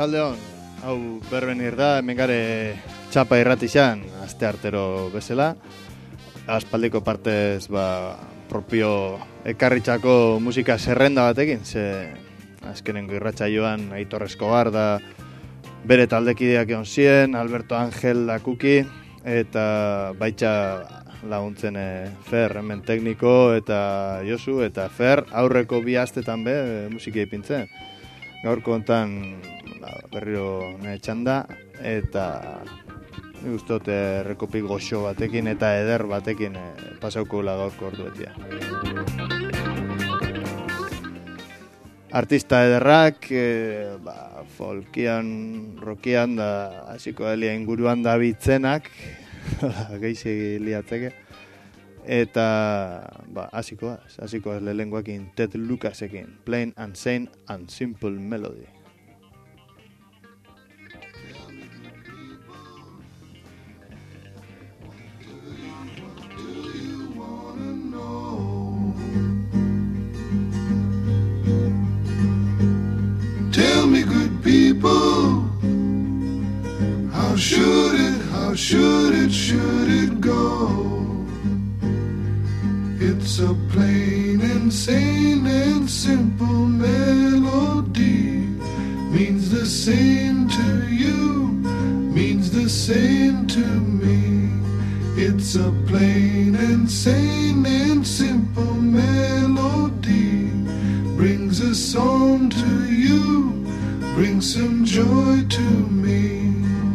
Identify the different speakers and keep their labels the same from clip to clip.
Speaker 1: Arratsaldeon, hau Berbenir da, hemen gare txapa irratixan, aste artero bezala. Aspaldiko partez, propio ekarritxako musika zerrenda batekin, ze azkenengo irratsaioan Aitor Escobar da bere taldekideak egon ziren, Alberto Ángel da Kuki, eta baitxa laguntzen Fer, hemen tekniko, eta Josu, eta Fer, aurreko bi astetan musika ipintzen. Gaurko hontan berriro nahi txanda, eta nik uste dut errekopik goxo batekin eta eder batekin pasauko gaurko orduetia. Artista ederrak, folkian, rockian da, hasiko elia inguruan da bitzenak, geixi liatzeke. Eta, hasiko lehenguakin Ted Lucasekin, Plain and Sane and Simple Melody.
Speaker 2: Tell me, good people, how should it go? It's a plain and sane and simple melody. Means the same to you, means the same to me. It's a plain and sane and simple melody. Brings a song to you, brings some joy to me.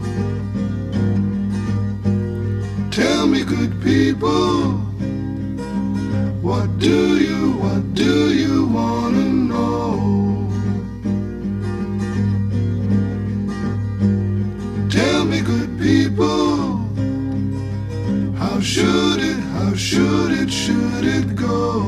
Speaker 2: Tell me, good people, what do you wanna know? Tell me, good people, how should it go?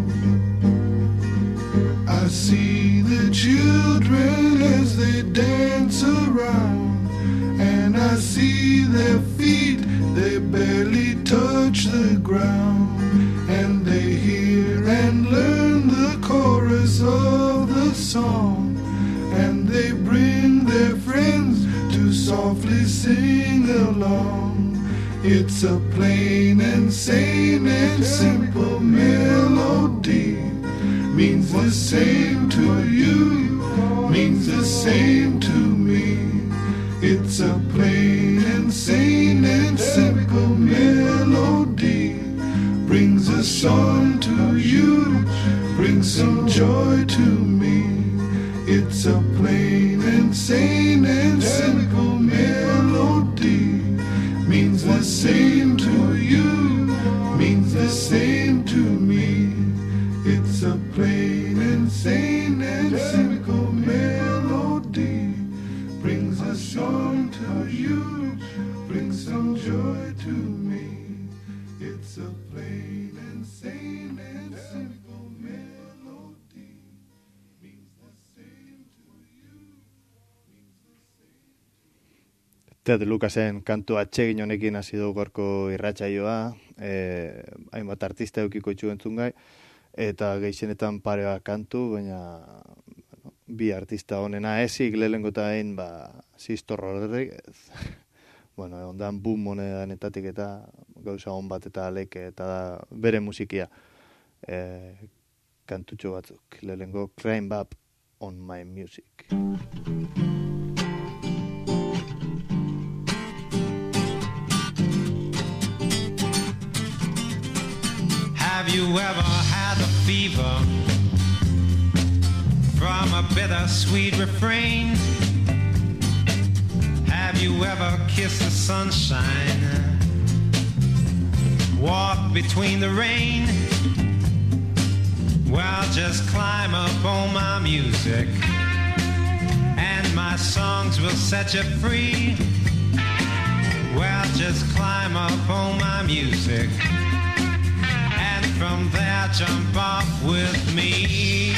Speaker 2: I see the children as they dance around, and I see their feet, they barely touch the ground. And they hear and learn the chorus of the song, and they bring their friends to softly sing along. It's a plain and sane and simple melody. Means the same to you, means the same to me. It's a plain and sane and simple melody. Brings a song to you, brings some joy to me. It's a plain and sane and simple melody. Means the same to you, means the same to me. It's a plain and sane and simple melody. Brings a song to you, brings some joy to me. It's a plain and sane and simple melody. Means the same to you, means the same.
Speaker 1: Ted Lucasen kantu atsegin honekin hasi du gorko irratsaioa, hainbat artista eukiko itxu entzungai, eta gehienetan parea kantu, baina bi artista honena ezik lehengo eta hain, Sisto Rodríguez. Ondan boom honedanetatik eta gauza hon bat eta leke eta da bere musikia kantutxo batzuk. Lehengo Climb Up on My Music.
Speaker 3: Have you ever had a fever from a bittersweet refrain? Have you ever kissed the sunshine, walked between the rain? Well, just climb up on my music, and my songs will set you free. Well, just climb up on my music, and from there jump off with me.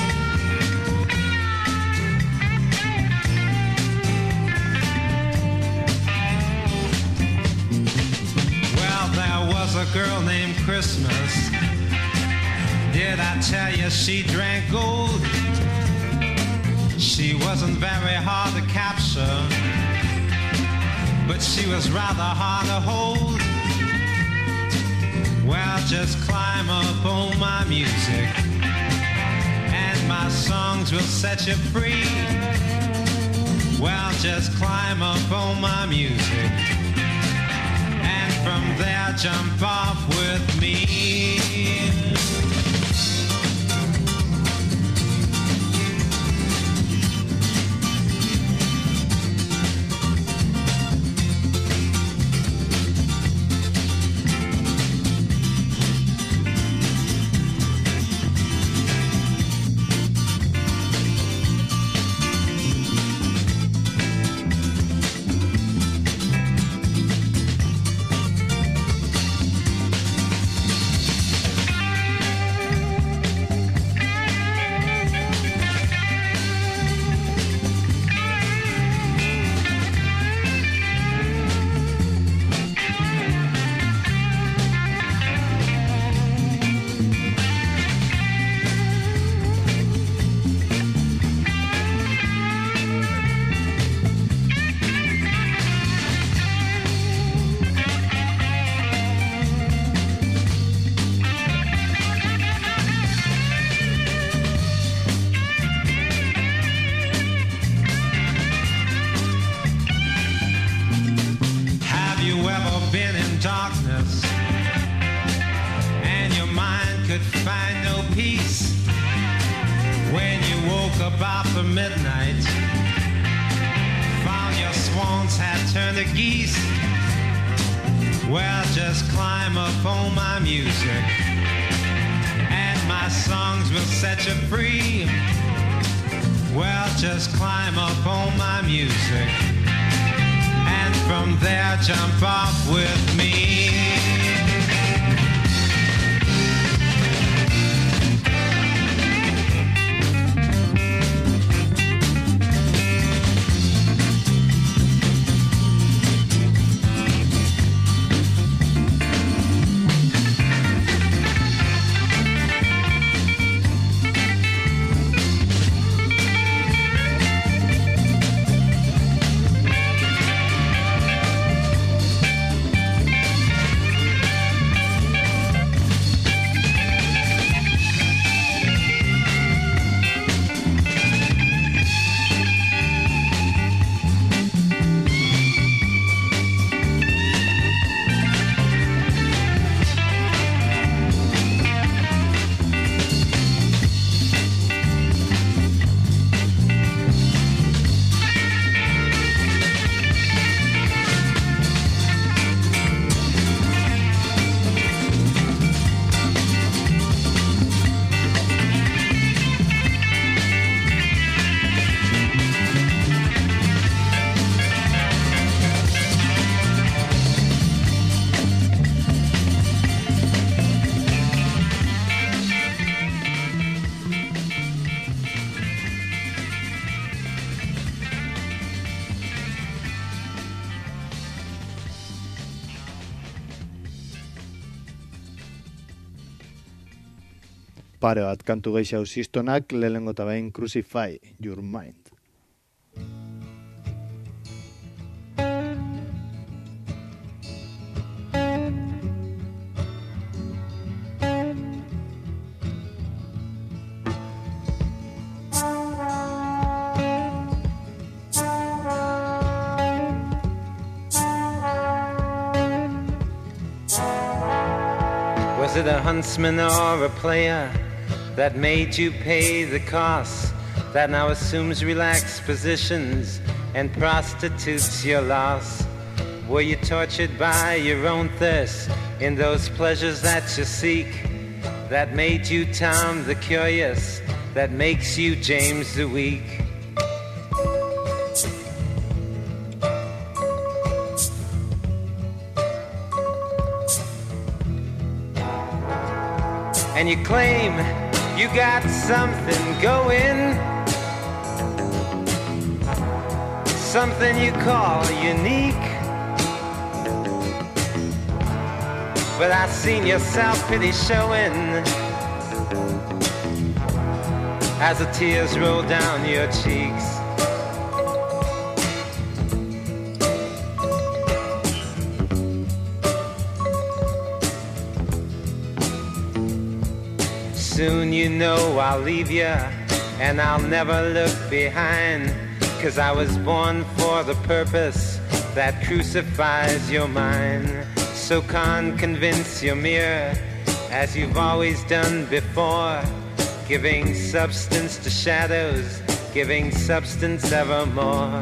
Speaker 3: There was a girl named Christmas. Did I tell you she drank gold? She wasn't very hard to capture, but she was rather hard to hold. Well, just climb up on my music, and my songs will set you free. Well, just climb up on my music, and from there jump off with me. Jump off with me.
Speaker 1: Pare bat kantu gehiago zistonak, lehenengo eta behin Crucify Your Mind.
Speaker 3: Was it a huntsman or a player that made you pay the cost, that now assumes relaxed positions and prostitutes your loss? Were you tortured by your own thirst in those pleasures that you seek, that made you Tom the Curious, that makes you James the Weak? And you claim you got something going, something you call unique. But I seen your self-pity showing as the tears roll down your cheeks. Soon you know I'll leave you, and I'll never look behind, 'cause I was born for the purpose that crucifies your mind. So convince your mirror, as you've always done before, giving substance to shadows, giving substance evermore.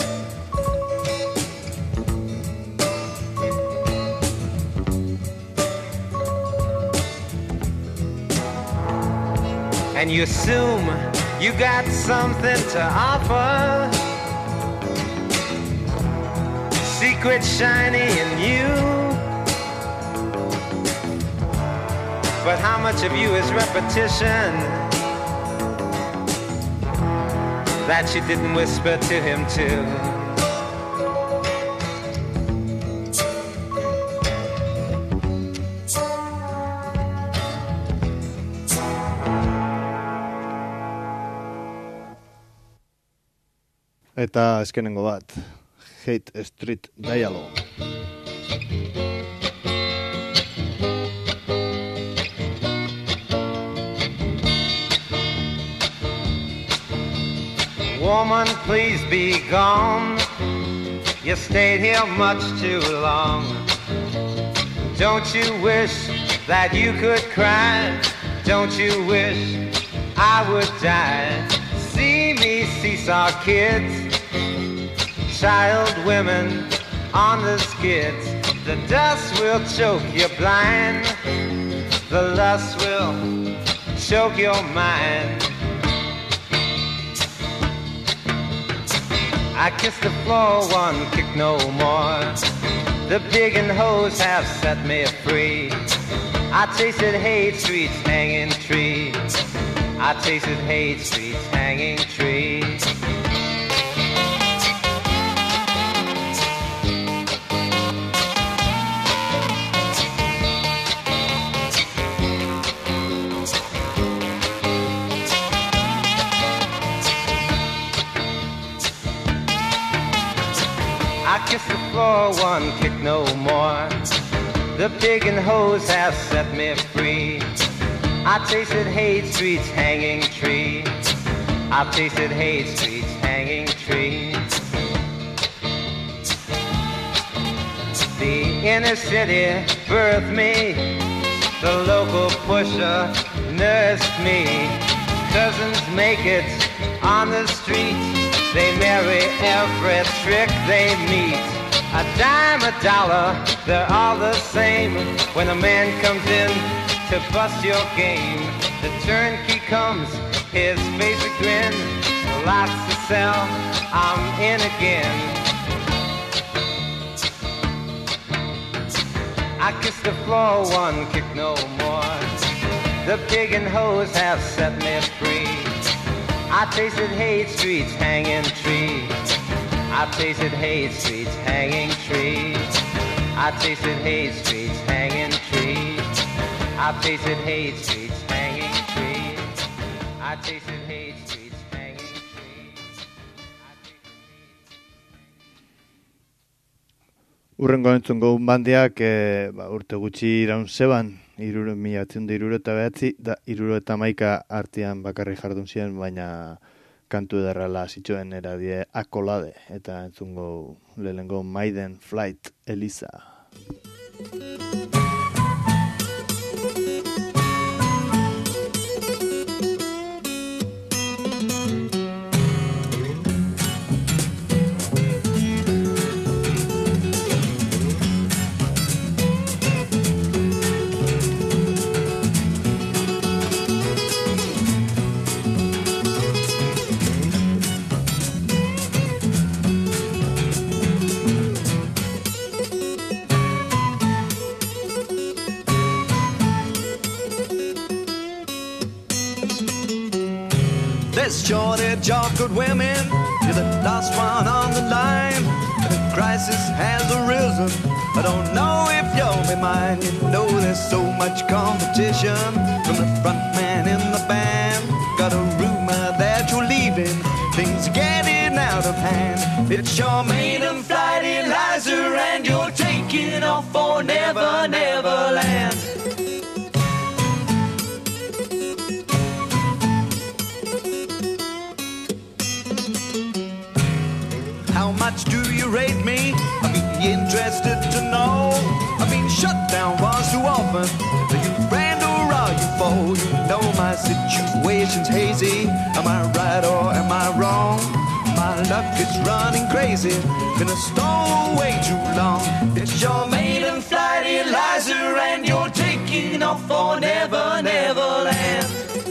Speaker 3: And you assume you got something to offer, secret shiny in you. But how much of you is repetition that you didn't whisper to him too?
Speaker 1: Eta azkenengo bat, Hate Street Dialogue.
Speaker 3: Woman, please be gone. You stayed here much too long. Don't you wish that you could cry? Don't you wish I would die? See me seesaw kids, child women on the skids. The dust will choke you blind, the lust will choke your mind. I kiss the floor, one kick no more. The pig and hose have set me free. I tasted hate streets, hanging trees. I tasted hate streets, hanging trees. I kiss the floor, one kick no more. The pig and hose have set me free. I tasted hate streets, hanging trees. I tasted hate streets, hanging trees. The inner city birthed me. The local pusher nursed me. Cousins make it on the street. They marry every trick they meet. A dime, a dollar, they're all the same. When a man comes in to bust your game, the turnkey comes, his face a grin. Lots to sell, I'm in again. I kiss the floor, one kick no more. The pig and hose have set me free. I tasted hate streets, hanging trees. I tasted hate streets, hanging trees. I tasted hate streets, hanging trees. I tasted hate streets, hanging trees. I tasted hate streets, hanging trees.
Speaker 1: Urrengo entzungo bandiak urte gutxi iraun zeban, 1979 da 1971 artean bakarrik jardun ziren, baina kantu ederrala zituen eradie Akolade, eta entzungo lehenengo Maiden Flight Elisa.
Speaker 4: This shortage of good women, you're the last one on the line. The crisis has arisen, I don't know if you'll be mine. You know there's so much competition from the front man in the band. Got a room much do you rate me? I'd be interested to know. I've been shut down once too often. Are you friend or are you foe? You know my situation's hazy. Am I right or am I wrong? My luck is running crazy. Been a stowaway too long. It's your maiden flight, Eliza, and you're taking off for Never, Neverland.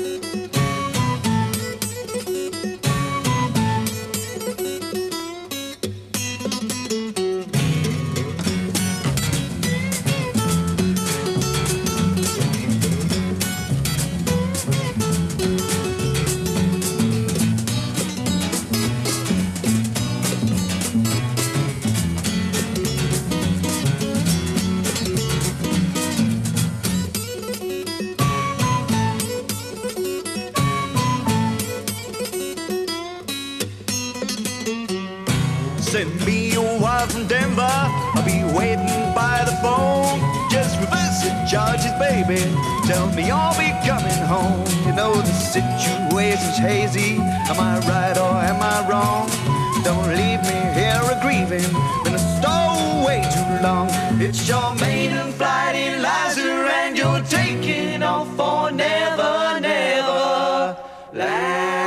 Speaker 4: Send me a wire from Denver. I'll be waiting by the phone. Just reverse it, charges, baby. Tell me I'll be coming home. You know the situation's hazy. Am I right or am I wrong? Don't leave me here a grieving. Been a stowaway too long. It's your maiden flight, Eliza, and you're taking off for Never, Never Land.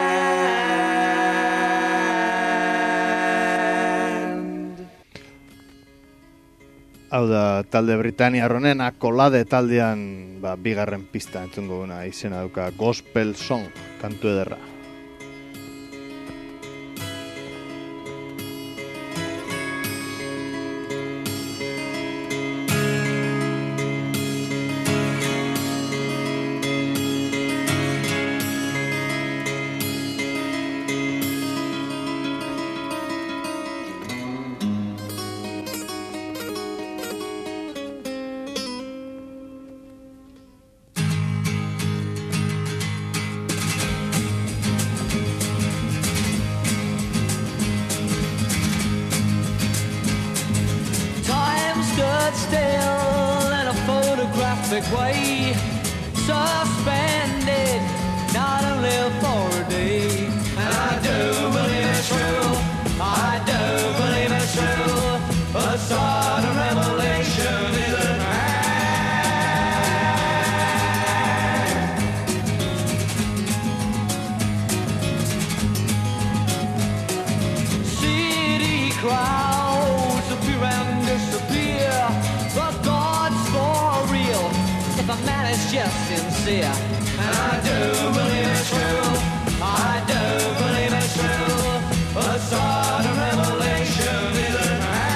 Speaker 1: Hau da, talde Britaniar honen Akolade taldean bigarren pista entzungo duna izena dauka Gospel Song, kantu ederra.
Speaker 5: Still in a photographic way, suspended, not only for a day. And I do believe it's true, I do believe it's true. A sudden revelation is at hand. City crowds appear and disappear, but God's for real if a man is just sincere. And I do believe it's true, I do believe it's true. A sudden revelation is at hand.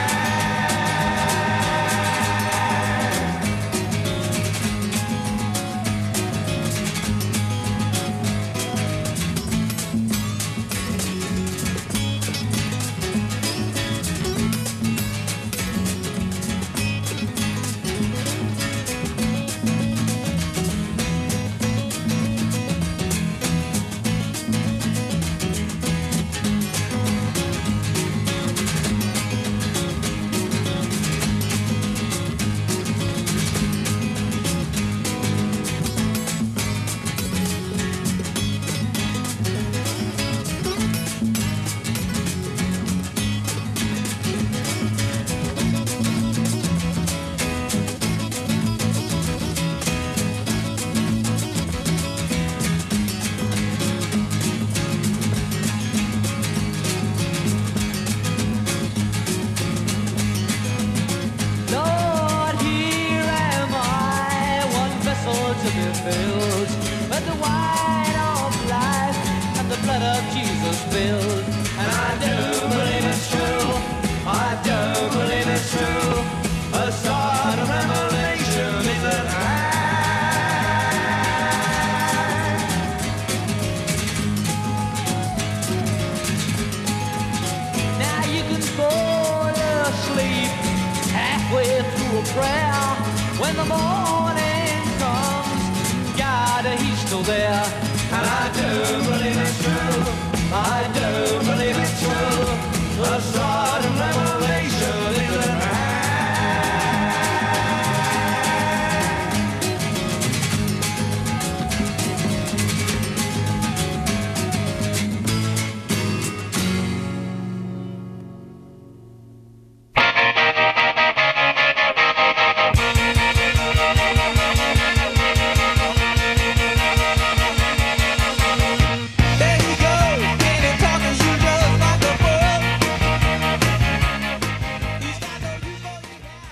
Speaker 5: When the morning comes, God, he's still there. And I do believe it's true, I do believe it's true. A sudden revelation is at hand.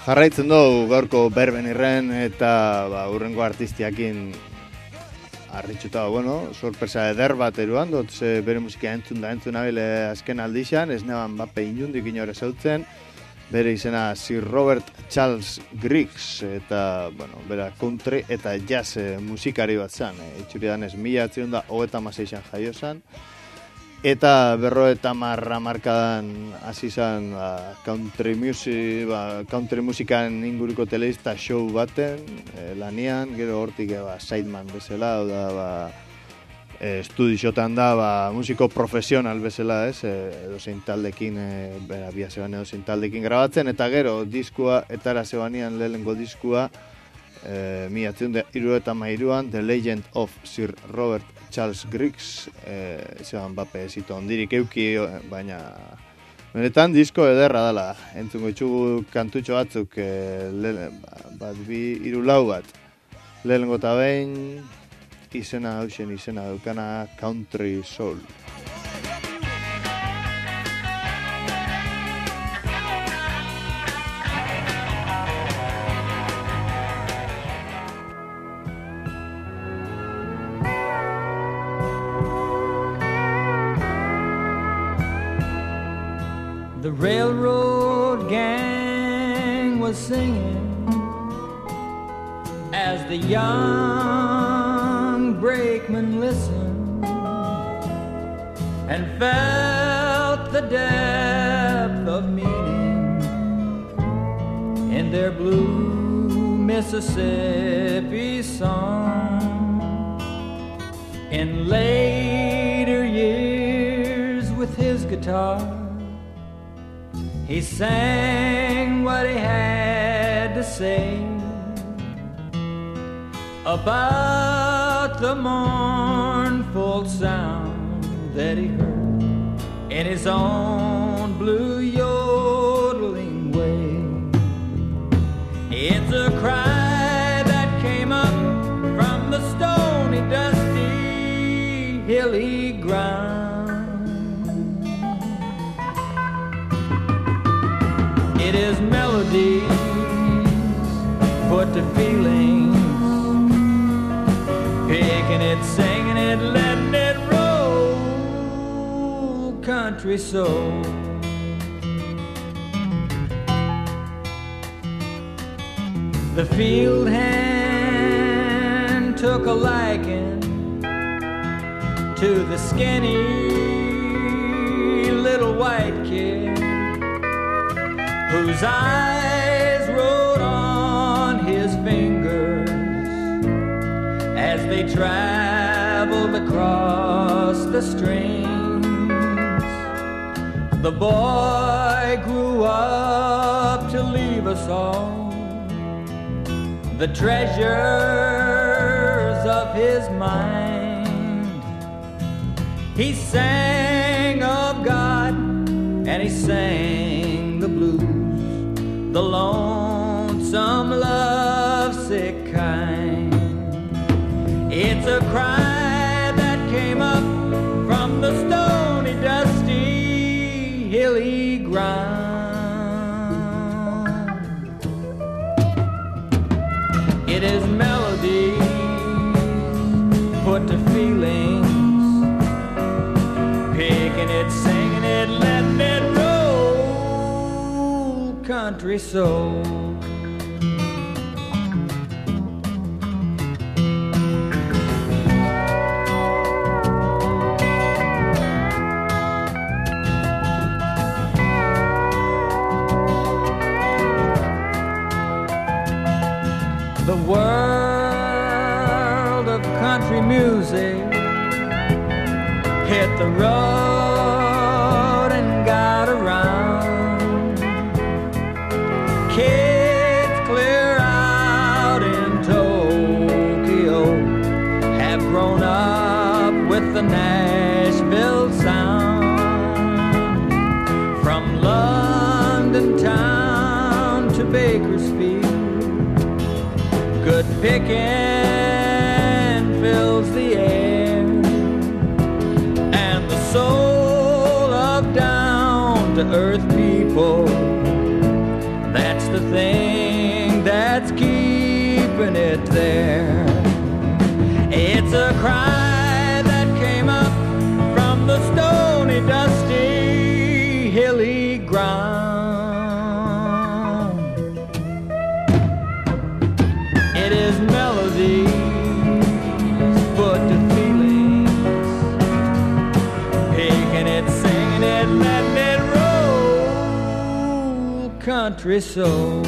Speaker 1: Jarraitzen dugu gaurko Berbenirren eta urrengo artistiakin harritxuta, sorpresa eder bat eruan dut, ze bere musika entzun abile azken aldixan, ez neban bape inundik inore zautzen, bere izena Sir Robert Charles Griggs, eta, bera country eta jazz musikari bat zan, itxuri danez 1926an jaio zan, eta 50 hamarkadan hasi zan country musikan inguruko telebista show baten lanian, gero hortik sideman bezala, estudiotan da musiko profesional bezala, edo zein taldekin, bia zeban edo zein taldekin grabatzen, eta gero diskua, etara zebanian lehengo diskua, 1973an The Legend of Sir Robert Charles Griggs, zeban bape zito ondirik euki, baina benetan disko ederra dela, entzungo itxugu kantutxo batzuk, hiru lau bat, lehengo eta behin, izena dukana Country Soul.
Speaker 5: The railroad gang was singing as the young brakeman listened and felt the depth of meaning in their blue Mississippi song. In later years with his guitar, he sang what he had to say about the mournful sound that he heard in his own blue yodeling way. It's a cry that came up from the stony, dusty, hilly ground. It is melodies put to feelings, picking it, singing it, letting it roll, country soul. The field hand took a liking to the skinny little white kid whose eyes wrote on his fingers as they traveled across the streams. The boy grew up to leave us all the treasures of his mind. He sang of God and he sang the blues, the lonesome, lovesick kind. It's a cry that came up from the stony, dusty, hilly ground. It is melody put to feelings, picking it, singing it, letting it roll, country soul. The world of country music hit the road and got around. Kids clear out in Tokyo have grown up with the Nashville sound. From London town to Bakersfield, good picking fills the air, and the soul of down-to-earth people, that's the thing hearing it there. It's a cry that came up from the stony, dusty, hilly ground. It is melodies put to feelings, picking it, singing it, letting it roll, country soul.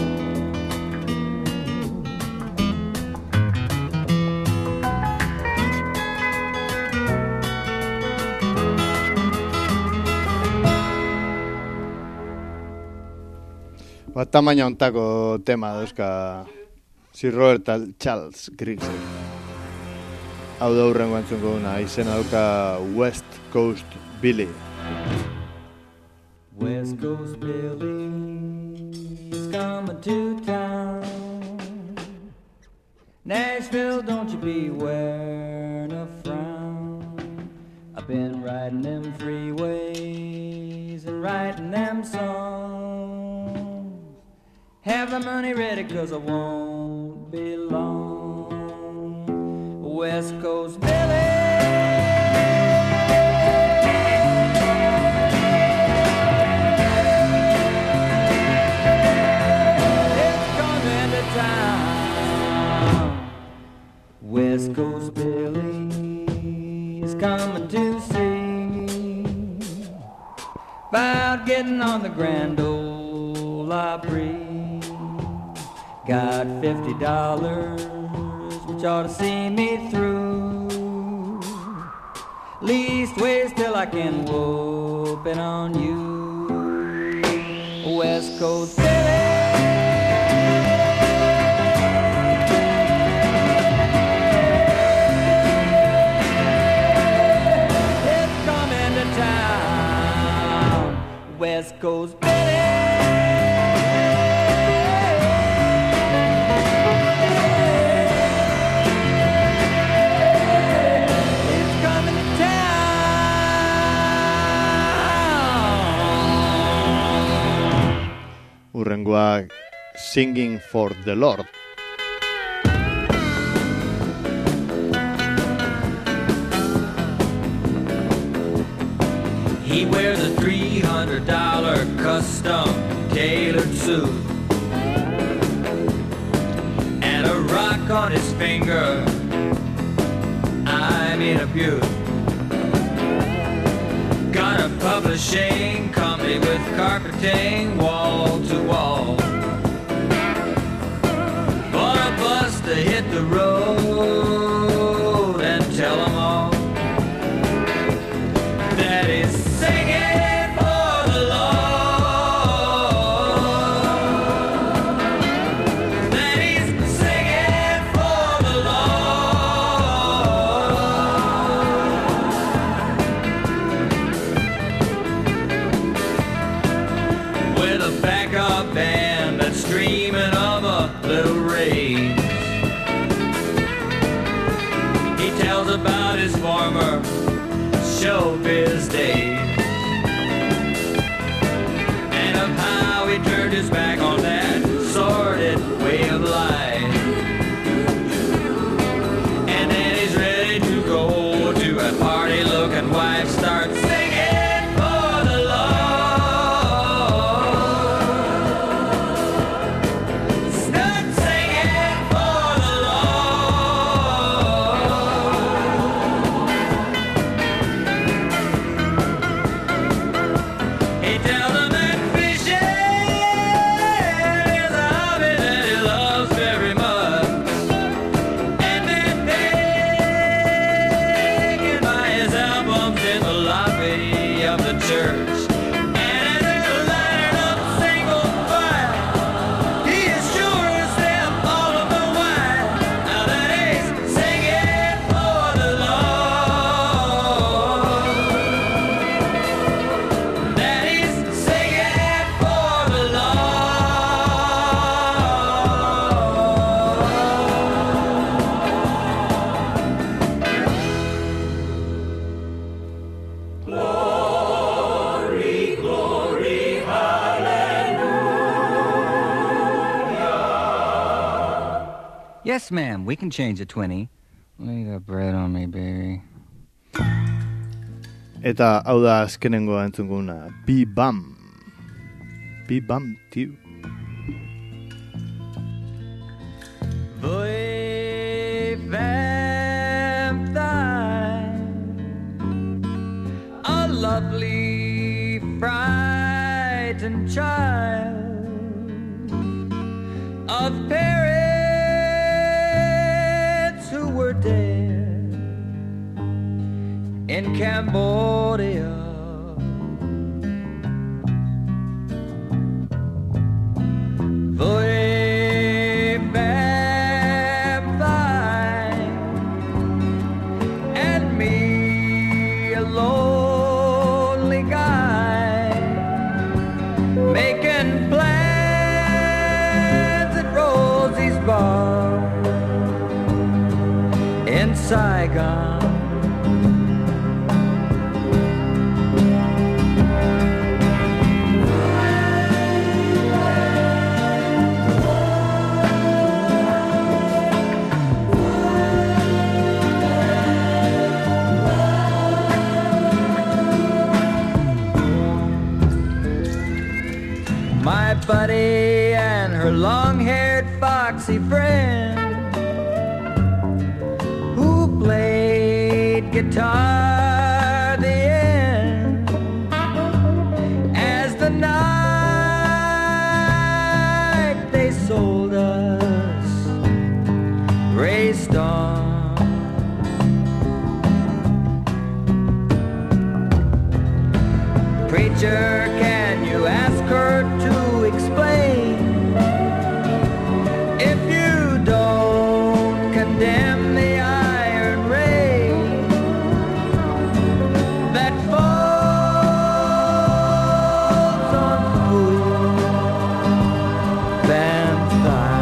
Speaker 1: Tamaina ontako tema dauzka Sir Robert eta Charles Griggs. Hau da hurrengo entzungo duna, izena dauka West Coast Billy.
Speaker 5: West Coast Billy's coming to town. Nashville, don't you be wearing a frown. I've been riding them freeways and writing them songs. Have the money ready, 'cause I won't be long. West Coast Billy, it's coming to town. West Coast Billy is coming to see about getting on the Grand Ole Opry. Got $50, which ought to see me through. Leastways till I can whoop it on you. West Coast Billy, it's coming to town. West Coast Billy.
Speaker 1: Urrengoa Singing for the Lord.
Speaker 5: He wears a $300 custom tailored suit and a rock on his finger. I'm in a beaut. Got a publishing company with carpeting wall to wall. Bought a bus to hit the road and tell them all that he's singing for the Lord. That he's singing for the Lord. With a backup band that's dreaming of a little raise. He tells about his former showbiz days and of how he turned his back on that sordid way of life. And then he's ready to go to a party looking wife, start singing for the Lord. Start singing for the Lord. He tells them that fishing is a hobby that he loves very much, and that they can buy his albums in the lobby of the church. And as they're lining up single file, he is sure as them all of the while now that he's singing for the Lord. That he's singing for the Lord. Glory
Speaker 6: Yes, ma'am, we can change a 20. Lay the bread on me, baby.
Speaker 1: Eta hau da azkenengo entzunguna, Bam. Bam, tio.
Speaker 5: Boy, vampire, a lovely frightened child of parents who were dead in Cambodia. Boy, vampire, and me, a lonely guy, making plans at Rosie's bar in Saigon. My buddy and her long-haired foxy friend who played guitar the end as the night they sold us raced on. Preacher, can you ask her to explain if you don't condemn the iron rain that falls on poor vampire?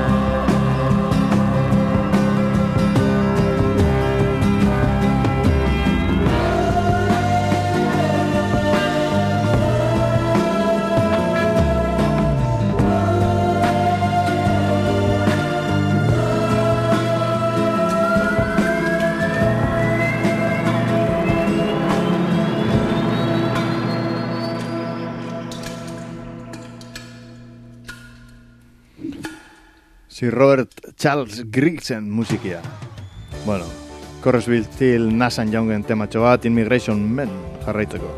Speaker 1: Sir Robert Charles Grigson musikia. Bueno, Corresville Till Nasan Youngen tematxo bat, Immigration Men jarraitzeko.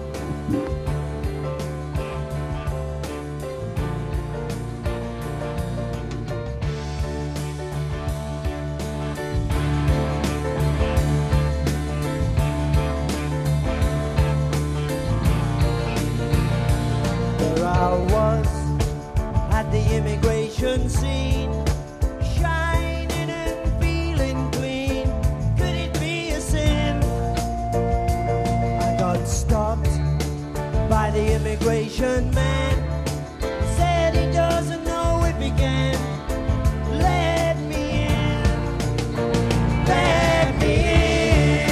Speaker 7: There I was at the immigration scene, shining and feeling clean. Could it be a sin? I got stopped by the immigration man. Said he doesn't know it began. Let me in. Let me in.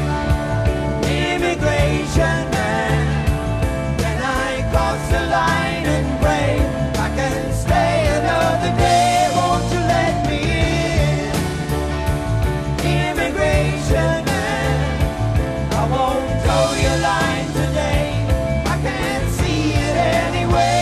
Speaker 7: Immigration man. Then I cross the line and pray I can stay another day. Won't you let me in? Immigration man, I won't toe your line today. I can't see it anyway.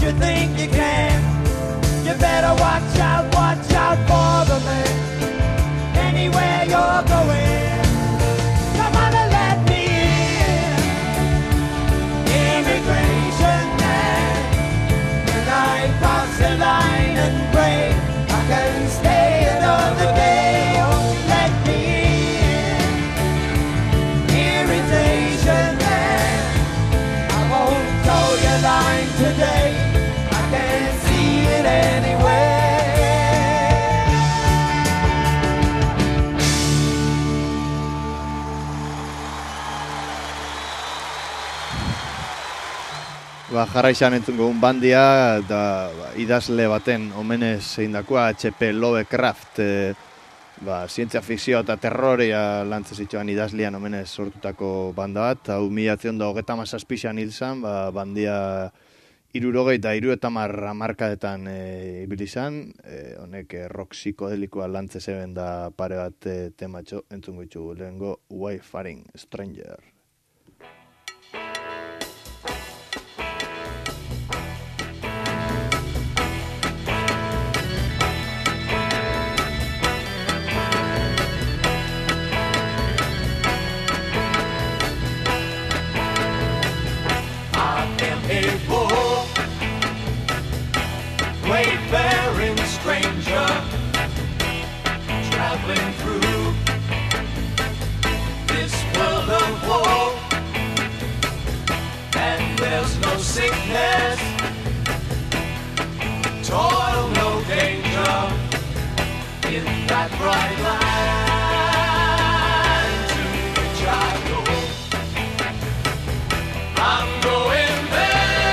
Speaker 7: you think you can. You better watch out for the man. Anywhere you're going, come on and let me in. Immigration man, and I cross the line and break. I can stay another day. Won't you let me in? Irritation man, I won't toe your line today. I can't see it anywhere.
Speaker 1: Jarra izan entzungo un bandia da idazle baten omenez eindakoa H.P. Lovecraft, zientzia fikzioa eta terroria lantzen zituen idazlean omenez sortutako banda bat. Hau 1937an hil zen, bandia 73 hamarkadetan ibili zen. Honek rock psikodelikoa lantzen zeben da pare bat tematxo entzungo ditugu. Lehengo Wayfaring Stranger.
Speaker 7: Wayfaring stranger, traveling through this world of woe, and there's no sickness, toil, no danger in that bright line to which I go. I'm going there.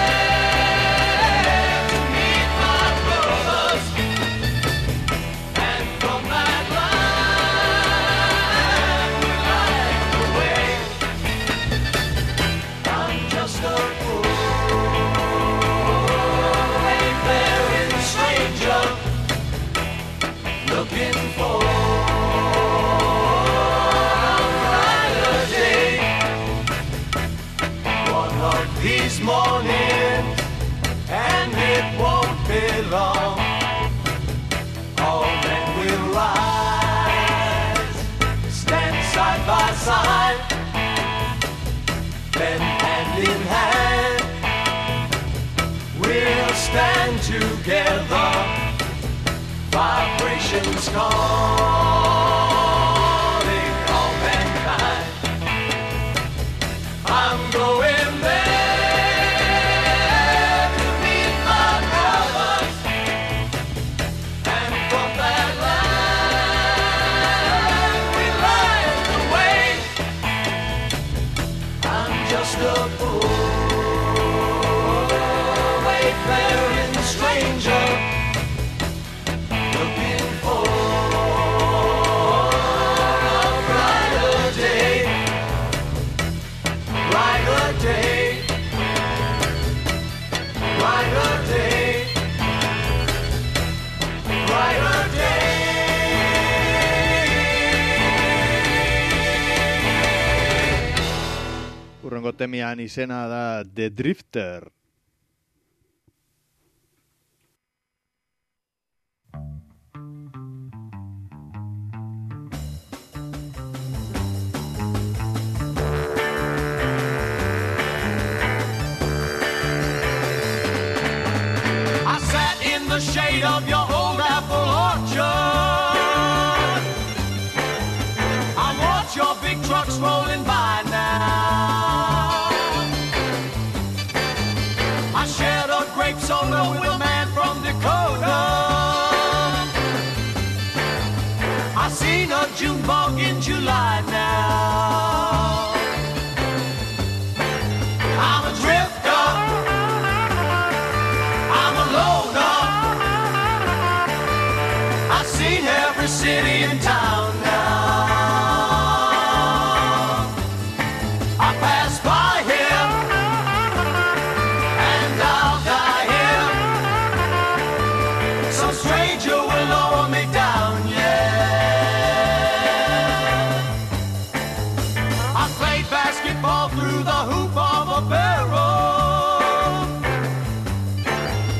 Speaker 7: Looking for a brighter day. One of these mornings, and it won't be long. All men will rise, stand side by side, then hand in hand, we'll stand together. Vibrations calling all mankind. I'm going there to meet my brothers, and from that land we light the way. I'm just a poor wayfaring stranger, looking for a brighter day, brighter day, brighter day, brighter day.
Speaker 1: Urrengo temian izena da The Drifter.
Speaker 7: The shade of your old apple orchard, I watch your big trucks rolling by now. I shared a grape soda with a man from Dakota. I seen a June bug in July now. I'm a drifter, I'm a loner, I've seen every city in town now. I pass by here, and I'll die here. Some stranger will lower me down, yeah. I played basketball through the hoop of a barrel.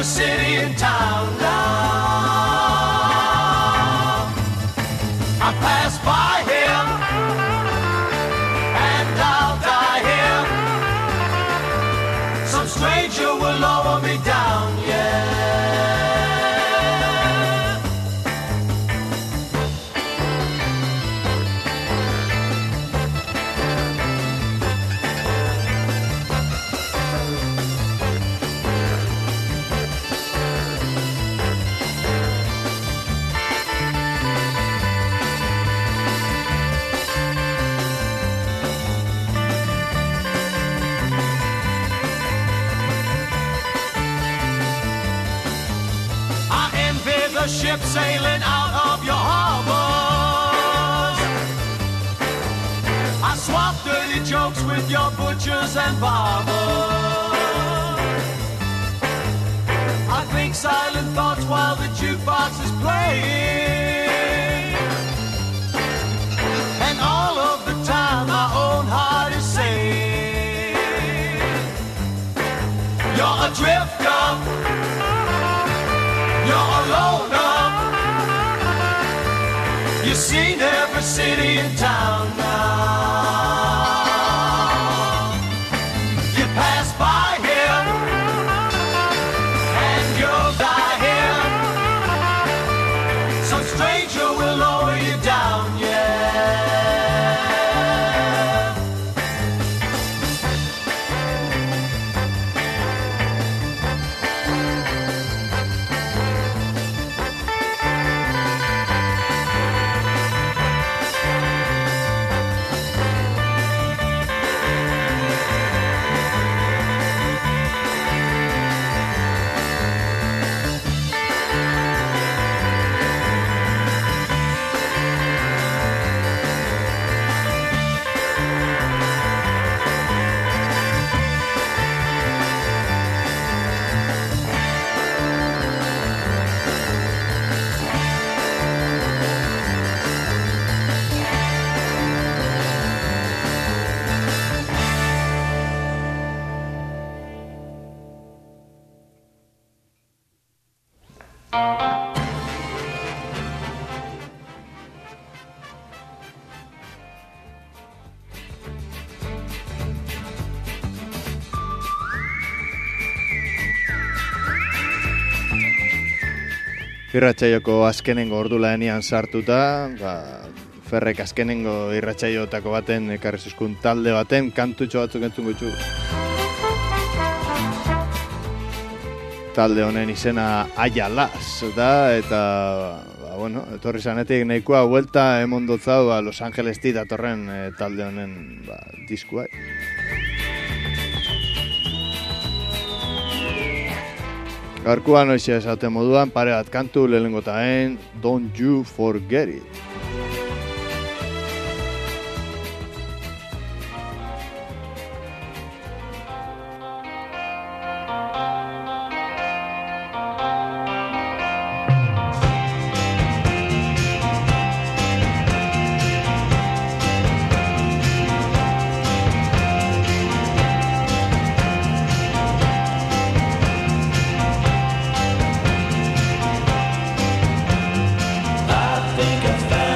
Speaker 4: city in town now. I pass by here and I'll die here. Some stranger will lower me down, yeah. Ship sailing out of your harbors. I swap dirty jokes with your butchers and barbers. I think silent thoughts while the jukebox is playing. And all of the time my own heart is saying, you're a drifter, you're a loner. You've seen every city in town now. You pass by here and you'll die here. Some stranger will lower you down, yeah.
Speaker 1: Irratsaioko azkenengo ordulaenian sartuta, Ferrek azkenengo irratsaiotako baten ekarri zizkun talde baten kantutxo batzuk entzun gutxu. Talde honen izena Ayalas da, eta bueno, etorri zanetik nahikoa vuelta emondotzau Los Angelesti datorren talde honen diskua. Gaurkoan hoxe esaten moduan, pare bat kantu lehenengo taen, Don't You Forget It.
Speaker 8: I think I found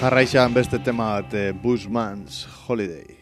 Speaker 1: Jarraixan beste tema bat, Bushman's Holiday.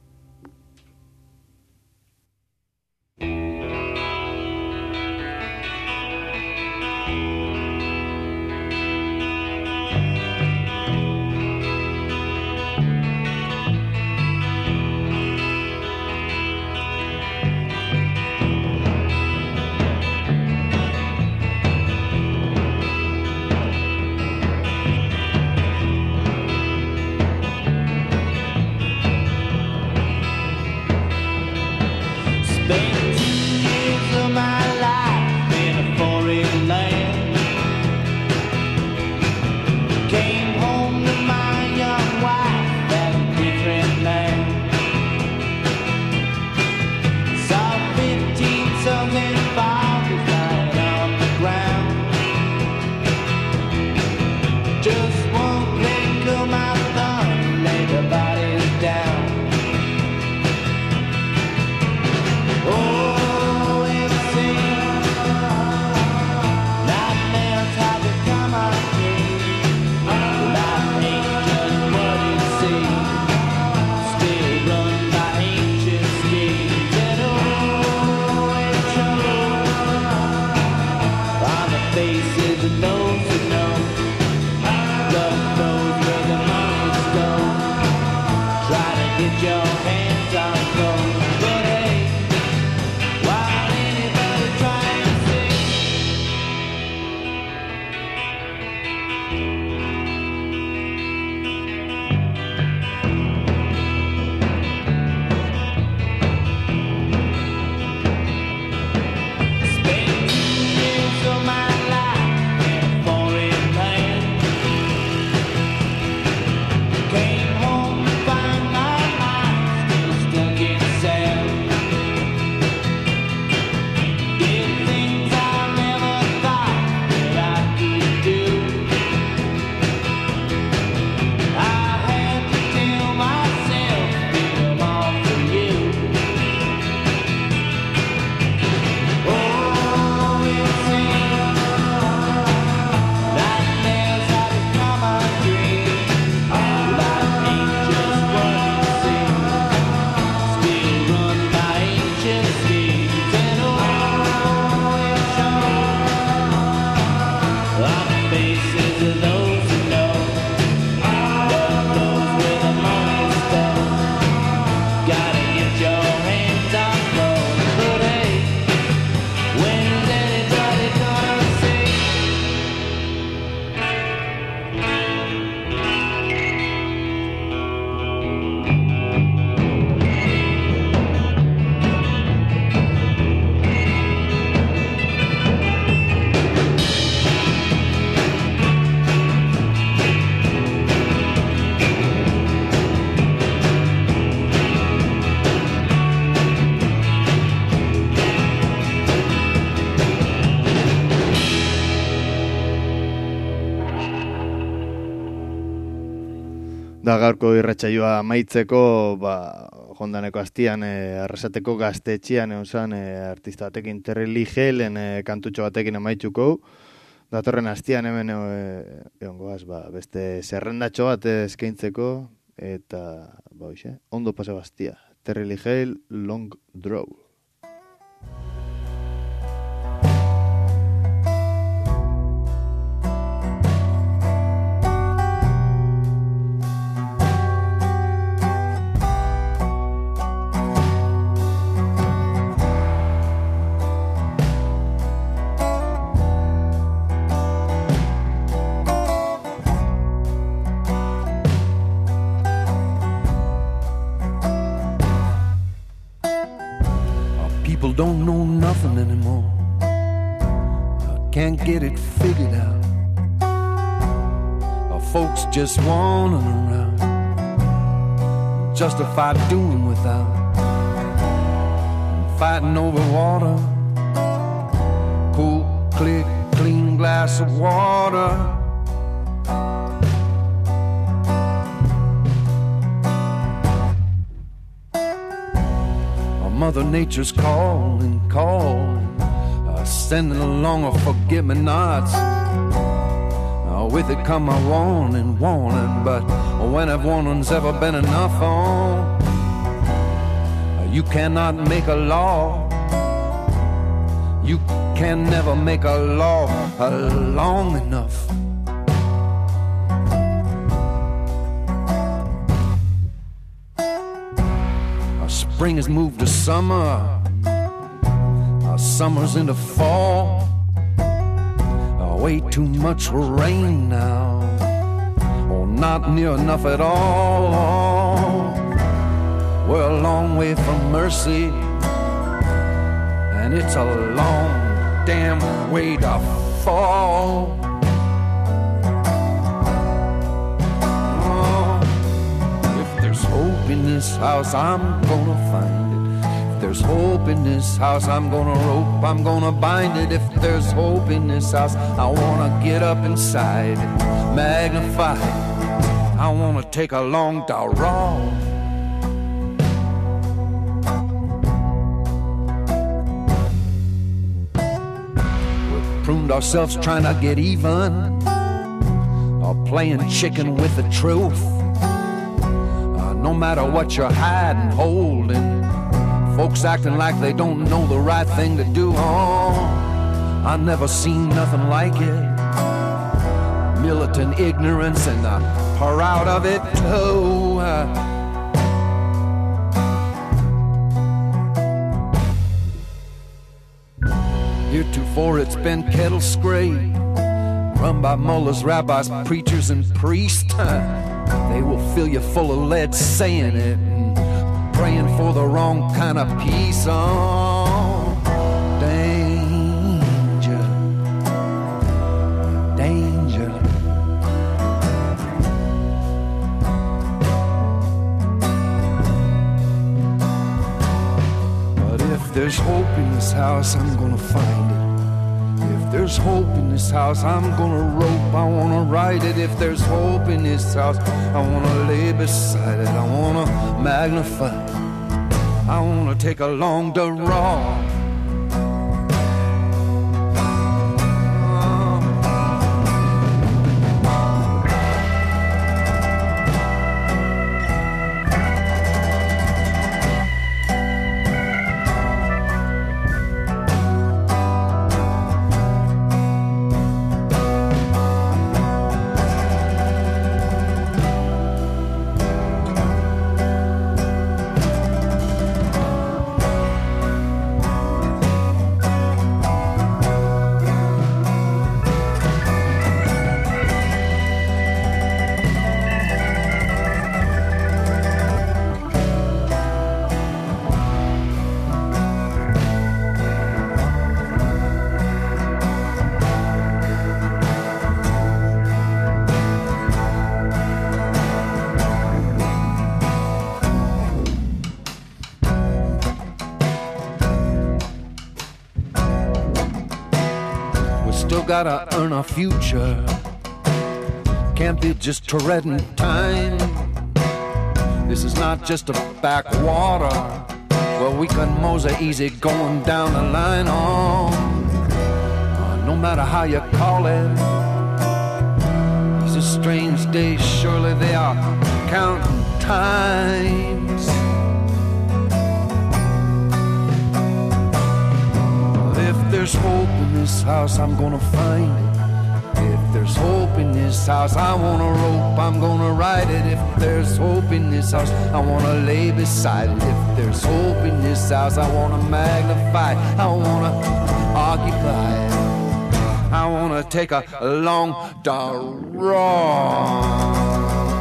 Speaker 1: Da gaurko irratsaioa amaitzeko, jondaneko astian arrasateko gaztetxean egon zan artista batekin Terry Lee Halen kantutxo batekin amaitzuko. Datorren astian hemen egon goaz, beste zerrendatxo bat eskaintzeko, eta ondo pasa bastia. Terry Lee Hale, Long Draw.
Speaker 8: People don't know nothing anymore. I can't get it figured out. Folks just wandering around, justified doing without, fighting over water, cool, clear, clean glass of water. Mother Nature's calling, calling, sending along a forget-me-nots. with it come a warning, but when have warnings ever been enough on? You cannot make a law. You can never make a law long enough. Spring has moved to summer. Summer's into fall. Way too much rain now, or not near enough at all. We're a long way from mercy, and it's a long damn way to fall. Oh, if there's hope in this house, I'm gonna find it. There's hope in this house, I'm gonna rope, I'm gonna bind it. If there's hope in this house, I wanna get up inside it, magnify it. I wanna take a long draw. We've pruned ourselves trying to get even, or playing chicken with the truth. No matter what you're hiding, holding, folks acting like they don't know the right thing to do. Oh, I never seen nothing like it. Militant ignorance and the proud of it too. Heretofore it's been kettle scrape, run by mullahs, rabbis, preachers, and priests. They will fill you full of lead saying it, praying for the wrong kind of peace. Oh, danger, danger. But if there's hope in this house, I'm gonna find it. If there's hope in this house, I'm gonna rope, I wanna ride it. If there's hope in this house, I wanna lay beside it, I wanna magnify it, I wanna take a long draw. Gotta earn a future, can't be just treading time. This is not just a backwater where we can mosey easy going down the line. Oh, no matter how you call it, these are strange days, surely they are counting times. If there's hope in this house, I'm gonna find it. If there's hope in this house, I wanna rope, I'm gonna ride it. If there's hope in this house, I wanna lay beside it. If there's hope in this house, I wanna magnify it, I wanna occupy it, I wanna take a long draw.